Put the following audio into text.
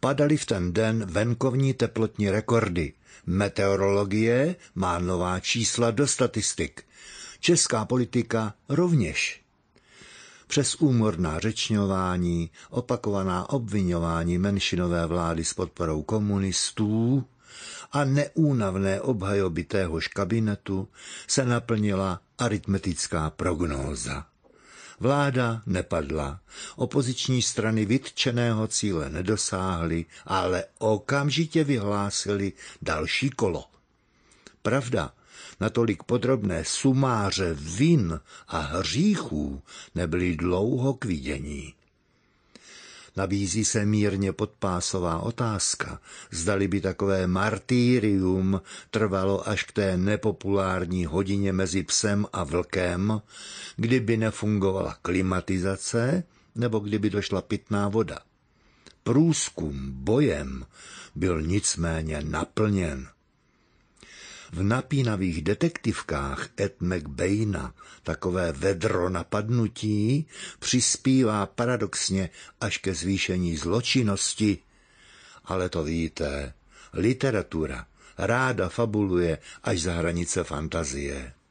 Padaly v ten den venkovní teplotní rekordy. Meteorologie má nová čísla do statistik. Česká politika rovněž. Přes úmorná řečňování, opakovaná obviňování menšinové vlády s podporou komunistů a neúnavné obhajoby téhož kabinetu se naplnila aritmetická prognóza. Vláda nepadla, opoziční strany vytčeného cíle nedosáhly, ale okamžitě vyhlásili další kolo. Pravda, natolik podrobné sumáře vin a hříchů nebyly dlouho k vidění. Nabízí se mírně podpásová otázka, zdali by takové martýrium trvalo až k té nepopulární hodině mezi psem a vlkem, kdyby nefungovala klimatizace nebo kdyby došla pitná voda. Průzkum bojem byl nicméně naplněn. V napínavých detektivkách Ed McBaina takové vedro napadnutí přispívá paradoxně až ke zvýšení zločinnosti. Ale to víte, literatura ráda fabuluje až za hranice fantazie.